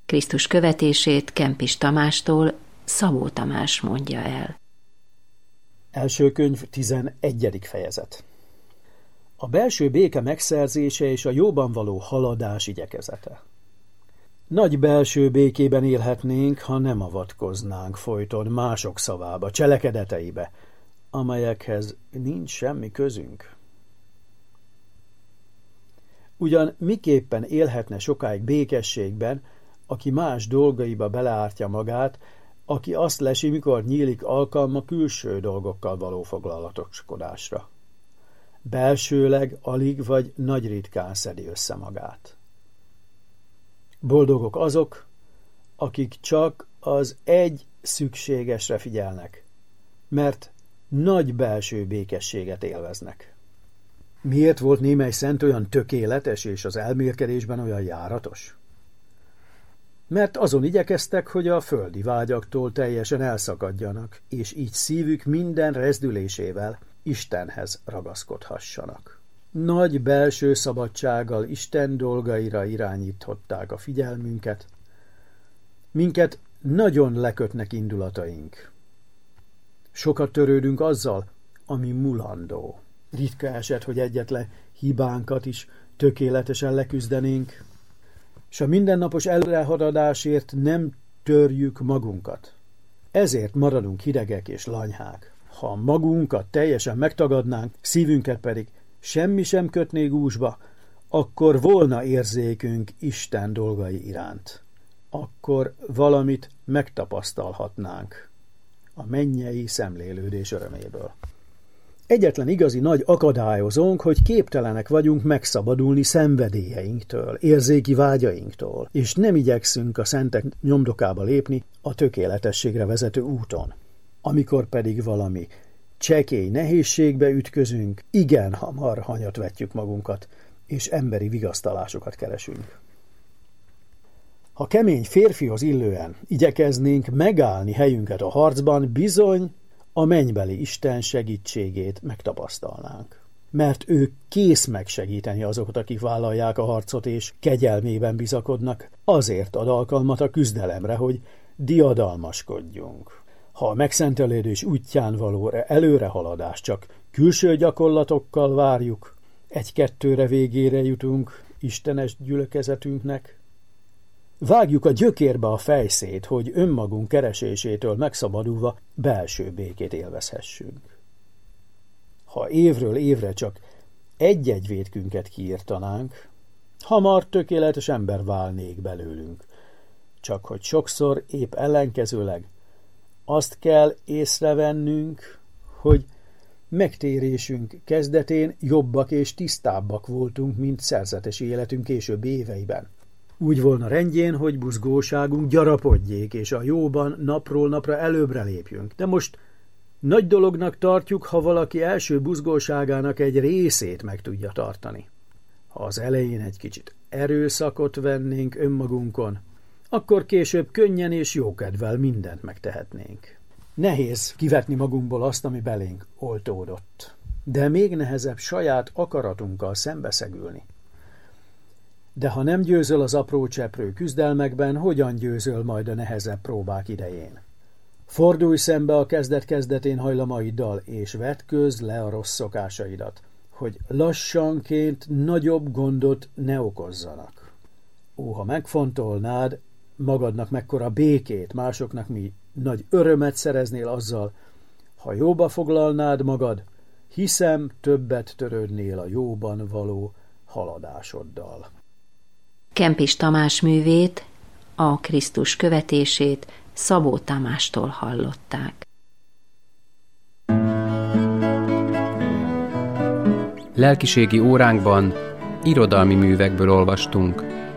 Krisztus követését Kempis Tamástól Szabó Tamás mondja el. Első könyv 11. fejezet. A belső béke megszerzése és a jóban való haladás igyekezete. Nagy belső békében élhetnénk, ha nem avatkoznánk folyton mások szavába, cselekedeteibe, amelyekhez nincs semmi közünk. Ugyan miképpen élhetne sokáig békességben, aki más dolgaiba beleártja magát, aki azt lesi, mikor nyílik alkalma külső dolgokkal való foglalatoskodásra. Belsőleg alig vagy nagy ritkán szedi össze magát. Boldogok azok, akik csak az egy szükségesre figyelnek, mert nagy belső békességet élveznek. Miért volt némely szent olyan tökéletes és az elmélkedésben olyan járatos? Mert azon igyekeztek, hogy a földi vágyaktól teljesen elszakadjanak, és így szívük minden rezdülésével Istenhez ragaszkodhassanak. Nagy belső szabadsággal Isten dolgaira irányították a figyelmünket, minket nagyon lekötnek indulataink. Sokat törődünk azzal, ami mulandó. Ritka eset, hogy egyetlen hibánkat is tökéletesen leküzdenénk, s a mindennapos előrehaladásért nem törjük magunkat. Ezért maradunk hidegek és lanyhák. Ha magunkat teljesen megtagadnánk, szívünket pedig semmi sem kötné gúzsba, akkor volna érzékünk Isten dolgai iránt. Akkor valamit megtapasztalhatnánk a mennyei szemlélődés öröméből. Egyetlen igazi nagy akadályozónk, hogy képtelenek vagyunk megszabadulni szenvedélyeinktől, érzéki vágyainktól, és nem igyekszünk a szentek nyomdokába lépni a tökéletességre vezető úton. Amikor pedig valami csekély nehézségbe ütközünk, igen hamar hanyat vetjük magunkat, és emberi vigasztalásokat keresünk. Ha kemény férfihoz illően igyekeznénk megállni helyünket a harcban, bizony a mennybeli Isten segítségét megtapasztalnánk. Mert ő kész megsegíteni azokat, akik vállalják a harcot és kegyelmében bizakodnak, azért ad alkalmat a küzdelemre, hogy diadalmaskodjunk. Ha a megszentelődés útján való előrehaladást csak külső gyakorlatokkal várjuk, egy-kettőre végére jutunk istenes gyülekezetünknek, vágjuk a gyökérbe a fejszét, hogy önmagunk keresésétől megszabadulva belső békét élvezhessünk. Ha évről évre csak egy-egy vétkünket kiírtanánk, hamar tökéletes ember válnék belőlünk. Csak hogy sokszor épp ellenkezőleg azt kell észrevennünk, hogy megtérésünk kezdetén jobbak és tisztábbak voltunk, mint szerzetes életünk későbbi éveiben. Úgy volna rendjén, hogy buzgóságunk gyarapodjék, és a jóban napról napra előbbre lépjünk. De most nagy dolognak tartjuk, ha valaki első buzgóságának egy részét meg tudja tartani. Ha az elején egy kicsit erőszakot vennénk önmagunkon, akkor később könnyen és jókedvel mindent megtehetnénk. Nehéz kivetni magunkból azt, ami belénk oltódott. De még nehezebb saját akaratunkkal szembeszegülni. De ha nem győzöl az apró cseprő küzdelmekben, hogyan győzöl majd a nehezebb próbák idején? Fordulj szembe a kezdet-kezdetén hajlamaiddal, és vetközz le a rossz szokásaidat, hogy lassanként nagyobb gondot ne okozzanak. Ó, ha megfontolnád magadnak mekkora békét, másoknak mi nagy örömet szereznél azzal, ha jóba foglalnád magad, hiszem többet törődnél a jóban való haladásoddal. Kempis Tamás művét, a Krisztus követését Szabó Tamástól hallották. Lelkiségi óránkban irodalmi művekből olvastunk.